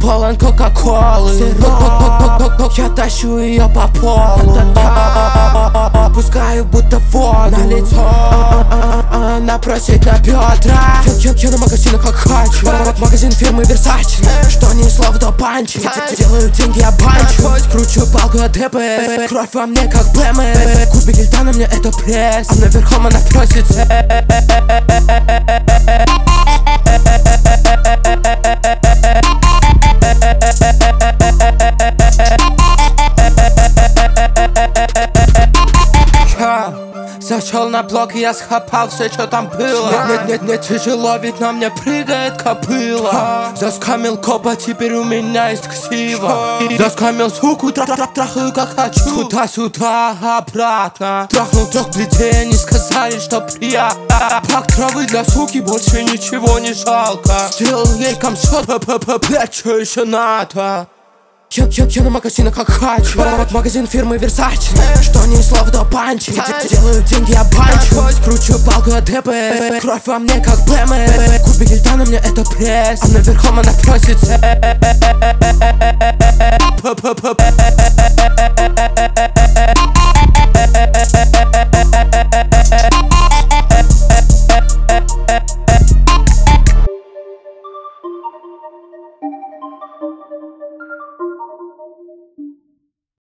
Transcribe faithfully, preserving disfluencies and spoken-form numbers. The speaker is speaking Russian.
полон кока-колы. Я тащу ее по полу, пускаю будто воду на лицо. Она просит на бедра. Я, я на магазин как хочу. Магазин фирмы Versace. Что ни слов, то панчи. Делаю деньги, я банчу. Кручу палку от ДП. Кровь во мне как БМ. Кубик льда на мне это пресс. А наверхом она просится. Зашел на блок и я схапал все, что там было. Нет, нет, нет, нет, тяжело, ведь на мне прыгает копыла. Заскамил копа, теперь у меня есть ксива. Заскамил суку, трах-трах-трахаю как хочу. Туда-сюда, обратно. Трахнул трех плетей, они сказали, что приятно. Пак травы для суки, больше ничего не жалко. Сделал ей комсот, блядь, что еще надо? Я, я, я на магазинах как хочу. Магазин фирмы Versace. Что ни слов, то панчи. Делаю деньги, я банчу. Кручу палку от ДП. Кровь во мне как БМ. Кубик льда на мне это пресс. А наверхом она просится.